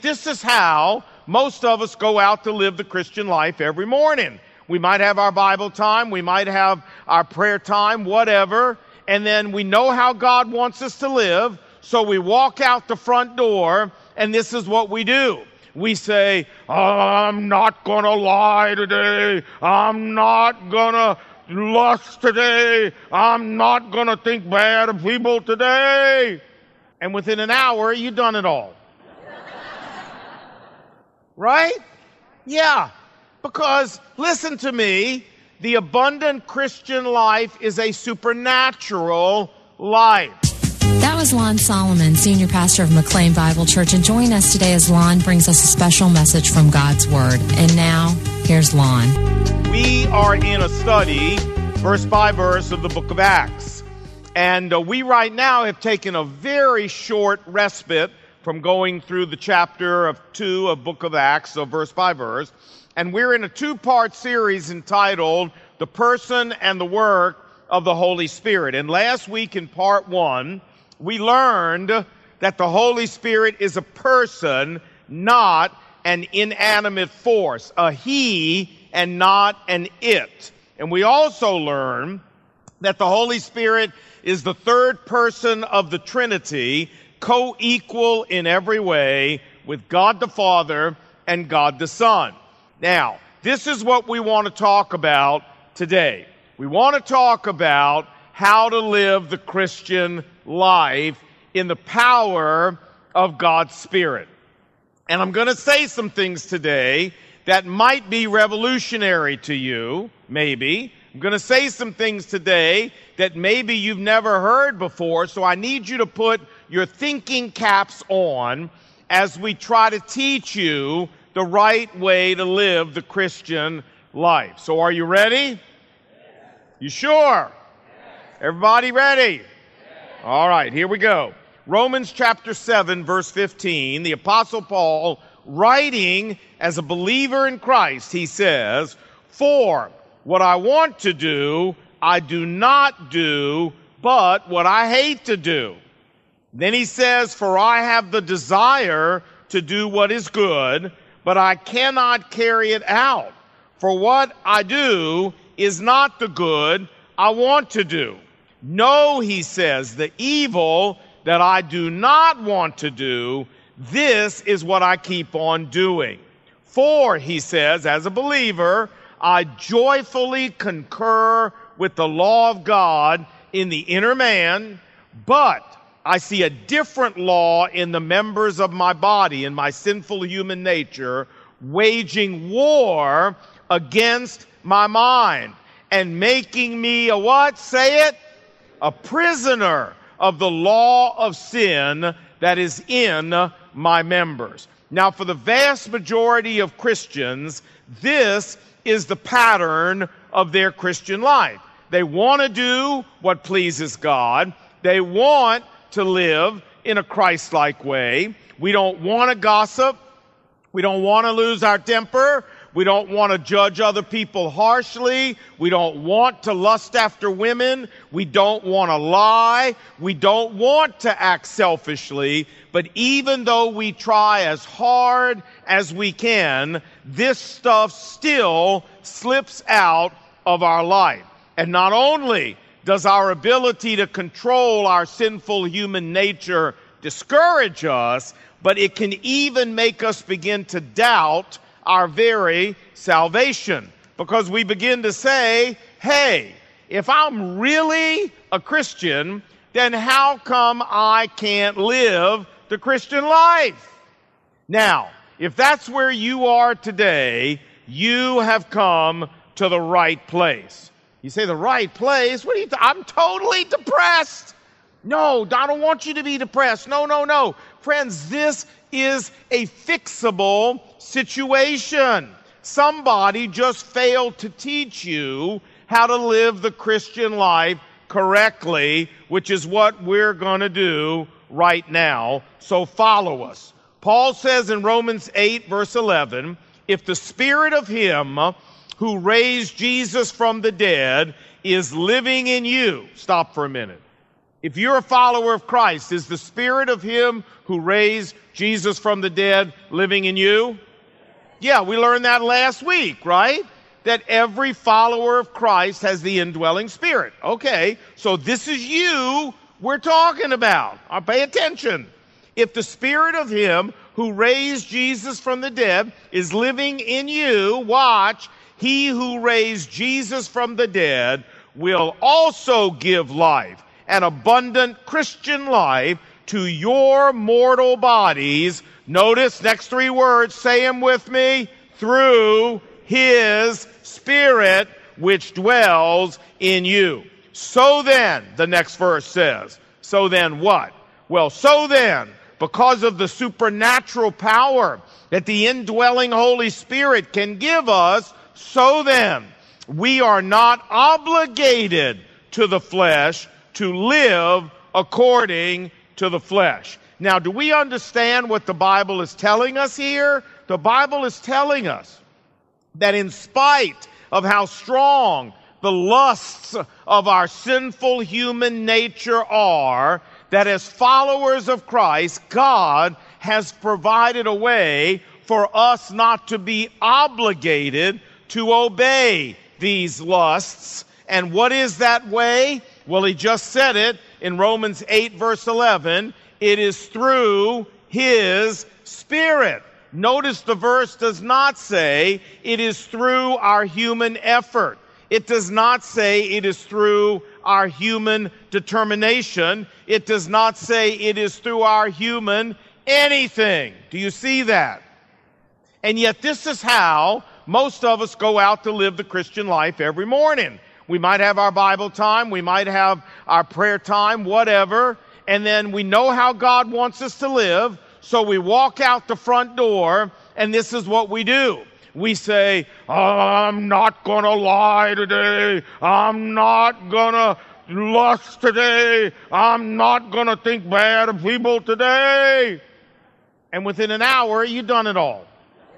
This is how most of us go out to live the Christian life every morning. We might have our Bible time, we might have our prayer time, whatever, and then we know how God wants us to live, so we walk out the front door, and this is what we do. We say, I'm not going to lie today. I'm not going to lust today. I'm not going to think bad of people today. And within an hour, you've done it all. Right? Yeah. Because, listen to me, the abundant Christian life is a supernatural life. That was Lon Solomon, Senior Pastor of McLean Bible Church. And join us today as Lon brings us a special message from God's Word. And now, here's Lon. We are in a study, verse by verse, of the book of Acts. And we right now have taken a very short respite from going through the chapter 2 of book of Acts, so verse by verse. And we're in a two-part series entitled The Person and the Work of the Holy Spirit. And last week in part 1, we learned that the Holy Spirit is a person, not an inanimate force, a he and not an it. And we also learned that the Holy Spirit is the third person of the Trinity, co-equal in every way with God the Father and God the Son. Now, this is what we want to talk about today. We want to talk about how to live the Christian life in the power of God's Spirit. And I'm going to say some things today that might be revolutionary to you, maybe. I'm going to say some things today that maybe you've never heard before, so I need you to put your thinking caps on as we try to teach you the right way to live the Christian life. So are you ready? You sure? Everybody ready? All right, here we go. Romans chapter 7, verse 15, the Apostle Paul, writing as a believer in Christ, he says, "For what I want to do, I do not do, but what I hate to do." Then he says, "For I have the desire to do what is good, but I cannot carry it out. For what I do is not the good I want to do. No," he says, "the evil that I do not want to do, this is what I keep on doing. For," he says, "as a believer, I joyfully concur with the law of God in the inner man, but I see a different law in the members of my body, in my sinful human nature, waging war against my mind and making me a what? Say it. A prisoner of the law of sin that is in my members." Now, for the vast majority of Christians, this is the pattern of their Christian life. They want to do what pleases God. They want to live in a Christ-like way. We don't want to gossip. We don't want to lose our temper. We don't want to judge other people harshly. We don't want to lust after women. We don't want to lie. We don't want to act selfishly. But even though we try as hard as we can, this stuff still slips out of our life. And not only does our ability to control our sinful human nature discourage us, but it can even make us begin to doubt our very salvation, because we begin to say, hey, if I'm really a Christian, then how come I can't live the Christian life? Now, if that's where you are today, you have come to the right place. You say, the right place? What are you I'm totally depressed. No, I don't want you to be depressed. No. Friends, this is a fixable situation. Somebody just failed to teach you how to live the Christian life correctly, which is what we're going to do right now. So follow us. Paul says in Romans 8, verse 11, "If the Spirit of Him who raised Jesus from the dead is living in you," stop for a minute. If you're a follower of Christ, is the Spirit of Him who raised Jesus from the dead living in you? Yeah, we learned that last week, right? That every follower of Christ has the indwelling Spirit. Okay, so this is you we're talking about. Pay attention. If the Spirit of Him who raised Jesus from the dead is living in you, watch, He who raised Jesus from the dead will also give life, an abundant Christian life, to your mortal bodies. Notice next three words, say them with me, through His Spirit which dwells in you. So then, the next verse says, so then what? Well, so then, because of the supernatural power that the indwelling Holy Spirit can give us, so then, we are not obligated to the flesh to live according to the flesh. Now, do we understand what the Bible is telling us here? The Bible is telling us that in spite of how strong the lusts of our sinful human nature are, that as followers of Christ, God has provided a way for us not to be obligated to obey these lusts. And what is that way? Well, He just said it in Romans 8, verse 11. It is through His Spirit. Notice the verse does not say it is through our human effort. It does not say it is through our human determination. It does not say it is through our human anything. Do you see that? And yet this is how most of us go out to live the Christian life every morning. We might have our Bible time, we might have our prayer time, whatever, and then we know how God wants us to live, so we walk out the front door, and this is what we do. We say, I'm not going to lie today. I'm not going to lust today. I'm not going to think bad of people today. And within an hour, you've done it all.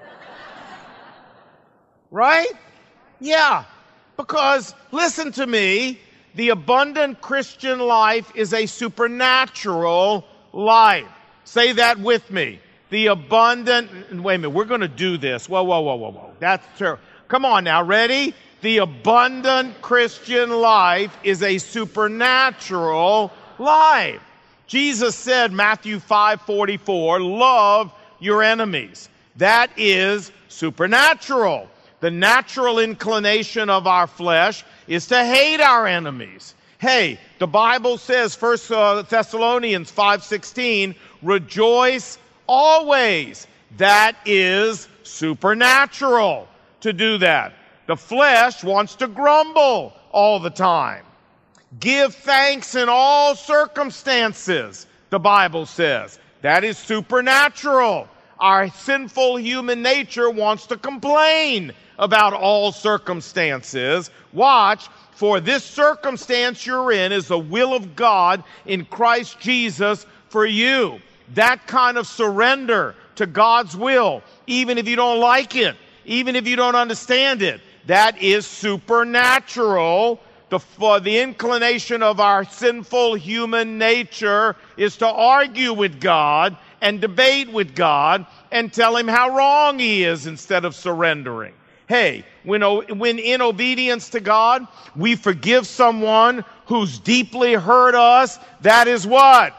Right? Yeah. Because, listen to me, the abundant Christian life is a supernatural life. Say that with me. The abundant, wait a minute, we're going to do this. Whoa. That's terrible. Come on now, ready? The abundant Christian life is a supernatural life. Jesus said, Matthew 5:44, love your enemies. That is supernatural. The natural inclination of our flesh is to hate our enemies. Hey, the Bible says, 1 Thessalonians 5:16, rejoice always. That is supernatural to do that. The flesh wants to grumble all the time. Give thanks in all circumstances, the Bible says. That is supernatural. Our sinful human nature wants to complain about all circumstances. Watch, for this circumstance you're in is the will of God in Christ Jesus for you. That kind of surrender to God's will, even if you don't like it, even if you don't understand it, that is supernatural. The inclination of our sinful human nature is to argue with God and debate with God and tell Him how wrong He is instead of surrendering. Hey, when in obedience to God, we forgive someone who's deeply hurt us, that is what?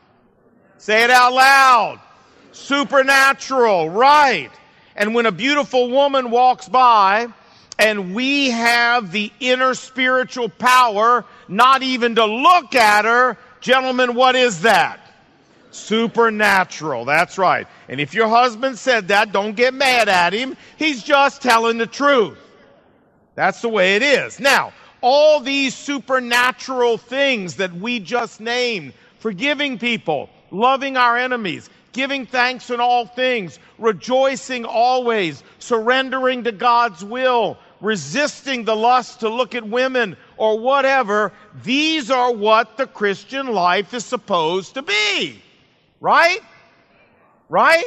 Say it out loud. Supernatural, right. And when a beautiful woman walks by and we have the inner spiritual power not even to look at her, gentlemen, what is that? Supernatural, that's right. And if your husband said that, don't get mad at him. He's just telling the truth. That's the way it is. Now, all these supernatural things that we just named, forgiving people, loving our enemies, giving thanks in all things, rejoicing always, surrendering to God's will, resisting the lust to look at women or whatever, these are what the Christian life is supposed to be. Right? Right?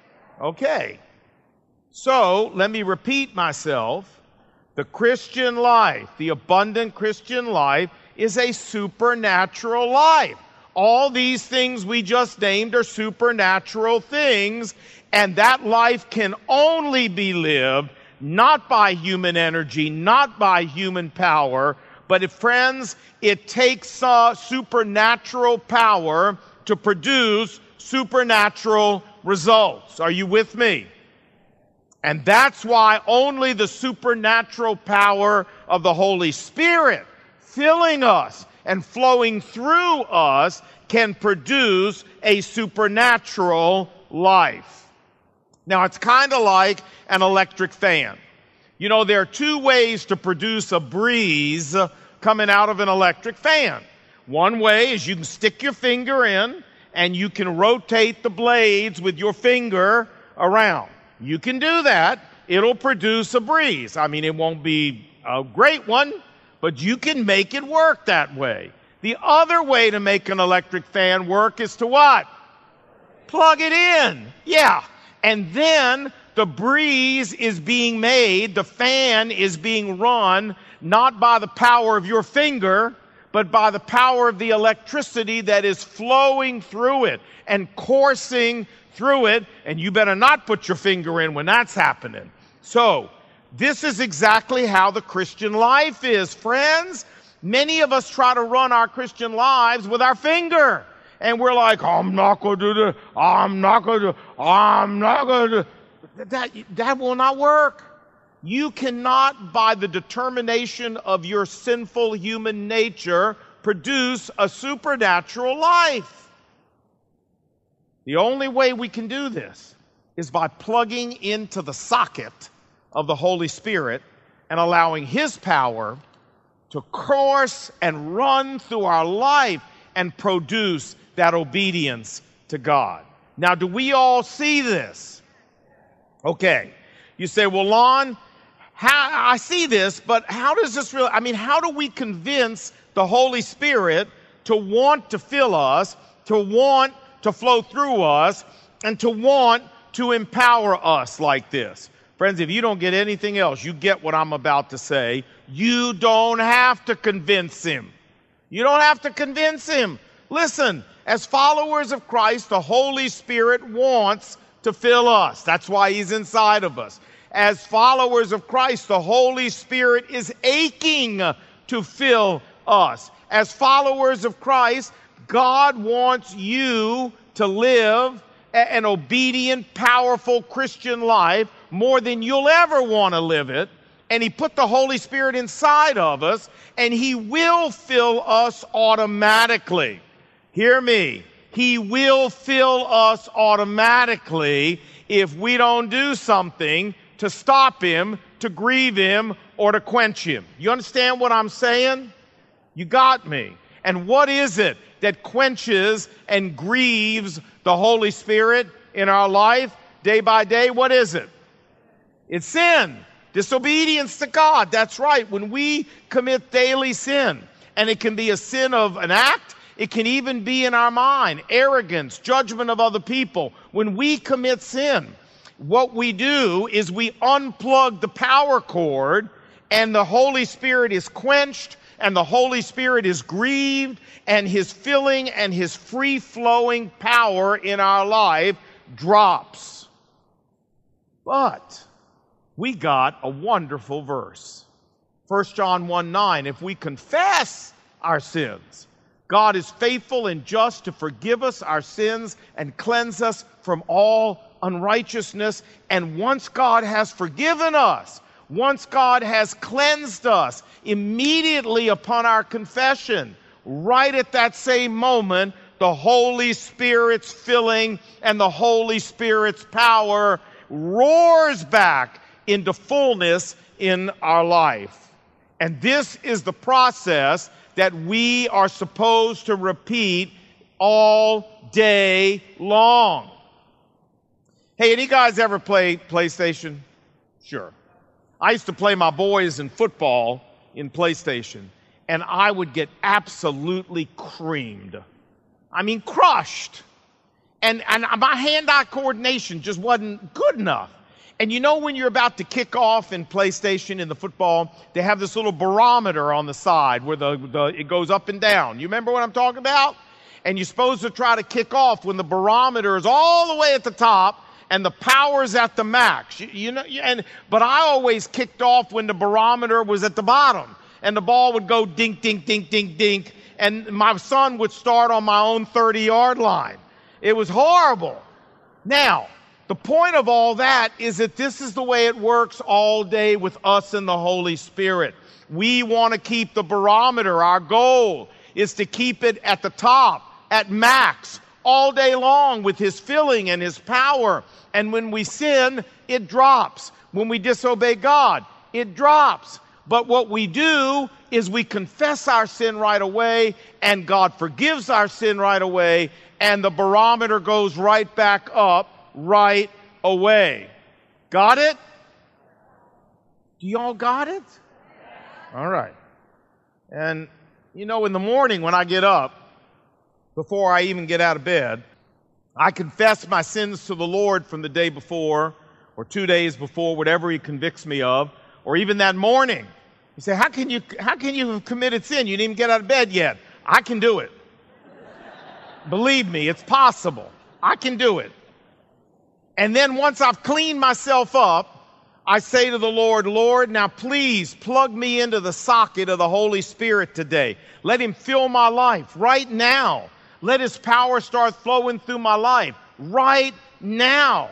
Okay. So, let me repeat myself. The Christian life, the abundant Christian life, is a supernatural life. All these things we just named are supernatural things, and that life can only be lived not by human energy, not by human power, but friends, it takes supernatural power to produce supernatural results. Are you with me? And that's why only the supernatural power of the Holy Spirit filling us and flowing through us can produce a supernatural life. Now, it's kind of like an electric fan. You know, there are two ways to produce a breeze coming out of an electric fan. One way is you can stick your finger in and you can rotate the blades with your finger around. You can do that. It'll produce a breeze. I mean, it won't be a great one, but you can make it work that way. The other way to make an electric fan work is to what? Plug it in. Yeah. And then the breeze is being made, the fan is being run, not by the power of your finger, but by the power of the electricity that is flowing through it and coursing through it, and you better not put your finger in when that's happening. So, this is exactly how the Christian life is, friends. Many of us try to run our Christian lives with our finger. And we're like, I'm not going to do this. I'm not going to do. That will not work. You cannot, by the determination of your sinful human nature, produce a supernatural life. The only way we can do this is by plugging into the socket of the Holy Spirit and allowing His power to course and run through our life and produce that obedience to God. Now, do we all see this? Okay. You say, well, Lon, I see this, but how does this really, how do we convince the Holy Spirit to want to fill us, to want to flow through us, and to want to empower us like this? Friends, if you don't get anything else, you get what I'm about to say. You don't have to convince Him. You don't have to convince Him. Listen, as followers of Christ, the Holy Spirit wants to fill us. That's why He's inside of us. As followers of Christ, the Holy Spirit is aching to fill us. As followers of Christ, God wants you to live an obedient, powerful Christian life more than you'll ever want to live it. And He put the Holy Spirit inside of us, and He will fill us automatically. Hear me. He will fill us automatically if we don't do something to stop Him, to grieve Him, or to quench Him. You understand what I'm saying? You got me. And what is it that quenches and grieves the Holy Spirit in our life day by day? What is it? It's sin. Disobedience to God. That's right. When we commit daily sin, and it can be a sin of an act, it can even be in our mind, arrogance, judgment of other people. When we commit sin, what we do is we unplug the power cord, and the Holy Spirit is quenched, and the Holy Spirit is grieved, and His filling and His free-flowing power in our life drops. But we got a wonderful verse. 1 John 1:9, if we confess our sins, God is faithful and just to forgive us our sins and cleanse us from all unrighteousness. And once God has forgiven us, once God has cleansed us, immediately upon our confession, right at that same moment, the Holy Spirit's filling and the Holy Spirit's power roars back into fullness in our life. And this is the process that we are supposed to repeat all day long. Hey, any guys ever play PlayStation? Sure. I used to play my boys in football in PlayStation, and I would get absolutely creamed. I mean, crushed. And my hand-eye coordination just wasn't good enough. And you know when you're about to kick off in PlayStation, in the football, they have this little barometer on the side where it goes up and down. You remember what I'm talking about? And you're supposed to try to kick off when the barometer is all the way at the top and the power's at the max. But I always kicked off when the barometer was at the bottom, and the ball would go dink, dink, dink, dink, dink, and my son would start on my own 30-yard line. It was horrible. Now, the point of all that is that this is the way it works all day with us and the Holy Spirit. We want to keep the barometer. Our goal is to keep it at the top, at max, all day long with His filling and His power. And when we sin, it drops. When we disobey God, it drops. But what we do is we confess our sin right away, and God forgives our sin right away, and the barometer goes right back up right away. Got it? Do y'all got it? All right. And, in the morning when I get up, before I even get out of bed, I confess my sins to the Lord from the day before, or 2 days before, whatever He convicts me of, or even that morning. You say, how can you have committed sin? You didn't even get out of bed yet. I can do it. Believe me, it's possible. I can do it. And then once I've cleaned myself up, I say to the Lord, Lord, now please plug me into the socket of the Holy Spirit today. Let Him fill my life right now. Let His power start flowing through my life right now.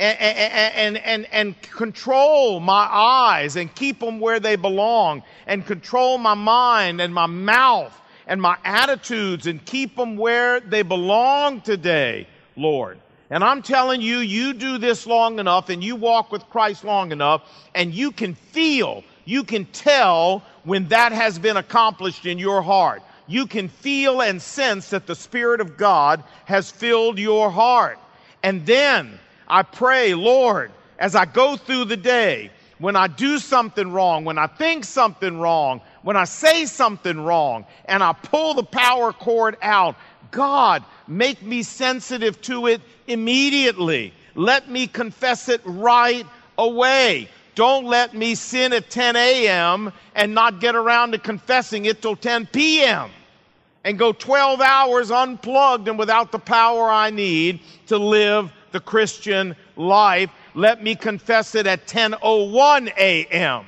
And control my eyes and keep them where they belong, and control my mind and my mouth and my attitudes and keep them where they belong today, Lord. And I'm telling you, you do this long enough and you walk with Christ long enough, and you can tell when that has been accomplished in your heart. You can feel and sense that the Spirit of God has filled your heart. And then I pray, Lord, as I go through the day, when I do something wrong, when I think something wrong, when I say something wrong, and I pull the power cord out, God, make me sensitive to it immediately. Let me confess it right away. Don't let me sin at 10 a.m. and not get around to confessing it till 10 p.m. and go 12 hours unplugged and without the power I need to live the Christian life. Let me confess it at 10:01 a.m.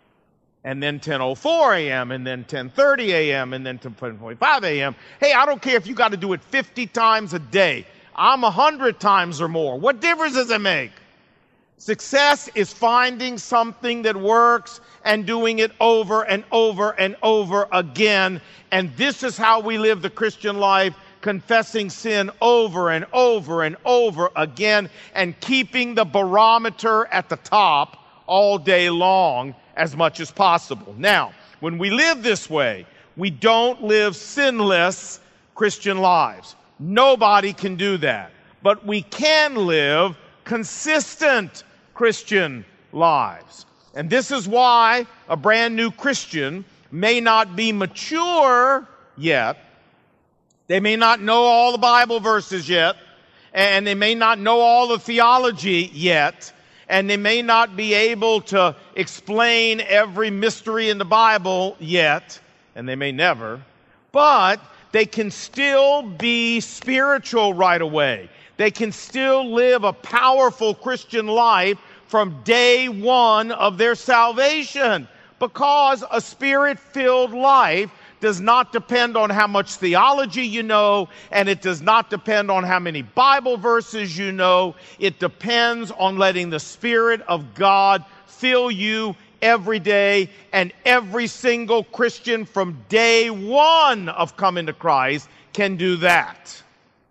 and then 10:04 a.m. and then 10:30 a.m. and then 10:45 a.m. Hey, I don't care if you got to do it 50 times a day. I'm 100 times or more. What difference does it make? Success is finding something that works and doing it over and over and over again. And this is how we live the Christian life, confessing sin over and over and over again, and keeping the barometer at the top all day long as much as possible. Now, when we live this way, we don't live sinless Christian lives. Nobody can do that. But we can live consistent Christian lives. And this is why a brand new Christian may not be mature yet. They may not know all the Bible verses yet, and they may not know all the theology yet, and they may not be able to explain every mystery in the Bible yet, and they may never, but they can still be spiritual right away. They can still live a powerful Christian life from day one of their salvation, because a Spirit-filled life does not depend on how much theology you know, and it does not depend on how many Bible verses you know. It depends on letting the Spirit of God fill you every day, and every single Christian from day one of coming to Christ can do that.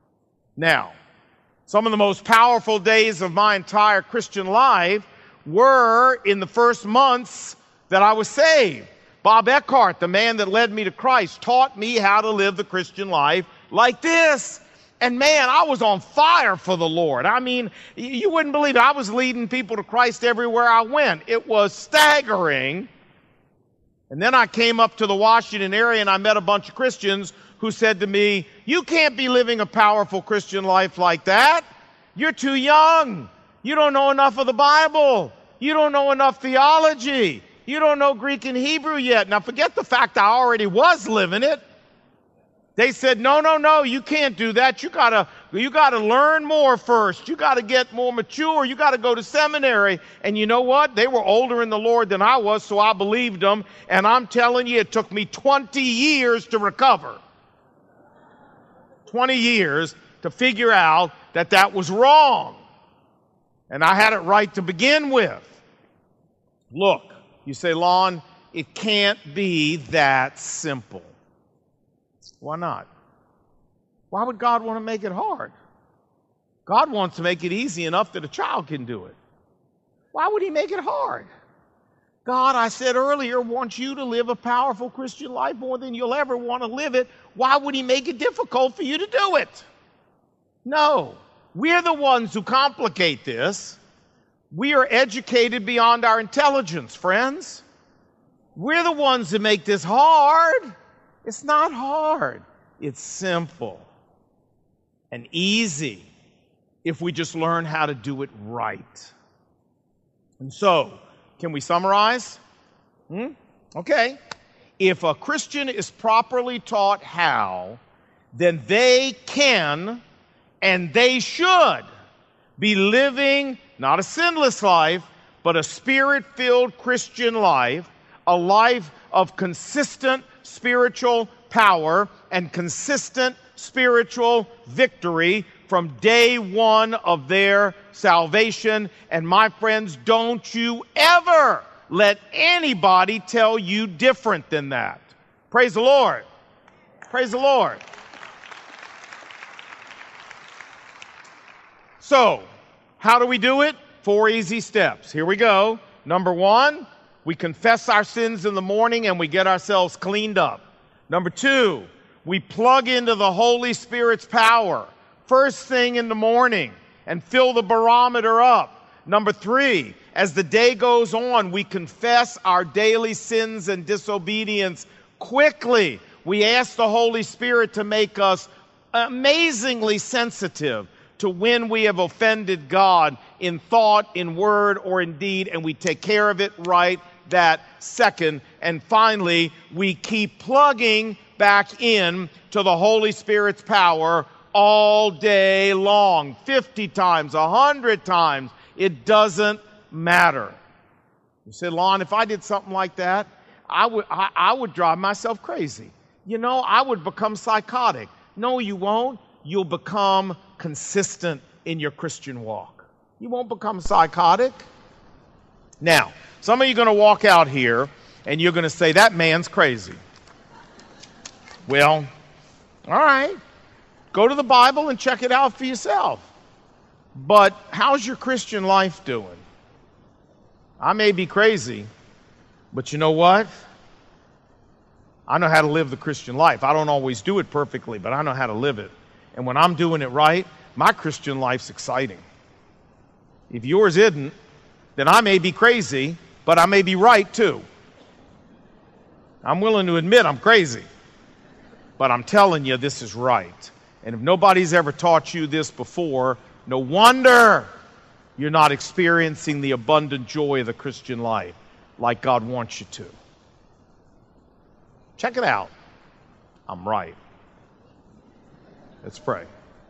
Now, some of the most powerful days of my entire Christian life were in the first months that I was saved. Bob Eckhart, the man that led me to Christ, taught me how to live the Christian life like this. And man, I was on fire for the Lord. I mean, you wouldn't believe it. I was leading people to Christ everywhere I went. It was staggering. And then I came up to the Washington area and I met a bunch of Christians who said to me, "You can't be living a powerful Christian life like that. You're too young. You don't know enough of the Bible. You don't know enough theology. You don't know Greek and Hebrew yet. Now forget the fact I already was living it. They said, no, you can't do that. You gotta learn more first. You gotta get more mature. You gotta go to seminary. And you know what? They were older in the Lord than I was, so I believed them. And I'm telling you, it took me 20 years to recover. 20 years to figure out that was wrong. And I had it right to begin with. Look, you say, Lon, it can't be that simple. Why not? Why would God want to make it hard? God wants to make it easy enough that a child can do it. Why would he make it hard? God, I said earlier, wants you to live a powerful Christian life more than you'll ever want to live it. Why would he make it difficult for you to do it? No. We're the ones who complicate this. We are educated beyond our intelligence, friends. We're the ones that make this hard. It's not hard. It's simple and easy if we just learn how to do it right. And so, can we summarize? Okay. If a Christian is properly taught how, then they can and they should be living not a sinless life, but a spirit-filled Christian life, a life of consistent spiritual power and consistent spiritual victory from day one of their salvation. And my friends, don't you ever let anybody tell you different than that. Praise the Lord. Praise the Lord. So, how do we do it? 4 easy steps. Here we go. Number 1, we confess our sins in the morning and we get ourselves cleaned up. Number 2, we plug into the Holy Spirit's power first thing in the morning and fill the barometer up. Number 3, as the day goes on, we confess our daily sins and disobedience quickly. We ask the Holy Spirit to make us amazingly sensitive to when we have offended God in thought, in word, or in deed, and we take care of it right that second. And finally, we keep plugging back in to the Holy Spirit's power all day long, 50 times, 100 times. It doesn't matter. You say, Lon, if I did something like that, I would drive myself crazy. You know, I would become psychotic. No, you won't. You'll become consistent in your Christian walk. You won't become psychotic. Now, some of you are going to walk out here and you're going to say, that man's crazy. Well, all right. Go to the Bible and check it out for yourself. But how's your Christian life doing? I may be crazy, but you know what? I know how to live the Christian life. I don't always do it perfectly, but I know how to live it. And when I'm doing it right, my Christian life's exciting. If yours isn't, then I may be crazy, but I may be right too. I'm willing to admit I'm crazy, but I'm telling you this is right. And if nobody's ever taught you this before, no wonder you're not experiencing the abundant joy of the Christian life like God wants you to. Check it out. I'm right. Let's pray.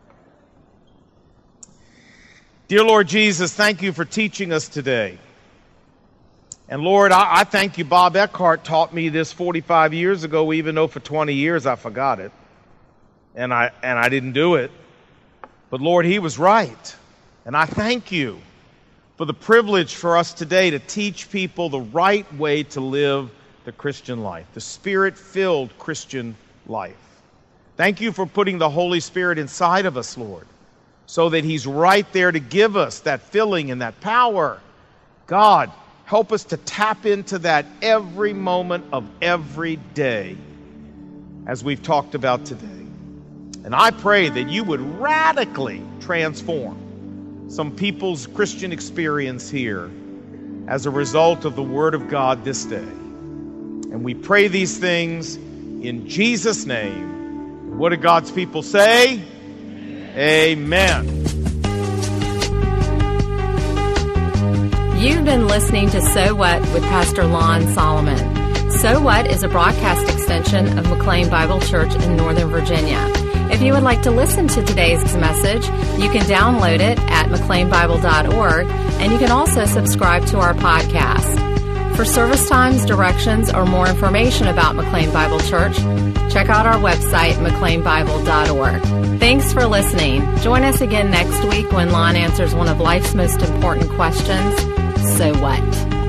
Dear Lord Jesus, thank you for teaching us today. And Lord, I thank you, Bob Eckhart taught me this 45 years ago, even though for 20 years I forgot it. And I didn't do it. But Lord, he was right. And I thank you for the privilege for us today to teach people the right way to live the Christian life, the Spirit-filled Christian life. Thank you for putting the Holy Spirit inside of us, Lord, so that he's right there to give us that filling and that power. God, help us to tap into that every moment of every day, as we've talked about today. And I pray that you would radically transform some people's Christian experience here as a result of the Word of God this day. And we pray these things in Jesus' name. What do God's people say? Amen. You've been listening to So What with Pastor Lon Solomon. So What is a broadcast extension of McLean Bible Church in Northern Virginia. If you would like to listen to today's message, you can download it at mcleanbible.org, and you can also subscribe to our podcast. For service times, directions, or more information about McLean Bible Church, check out our website, mcleanbible.org. Thanks for listening. Join us again next week when Lon answers one of life's most important questions, so what?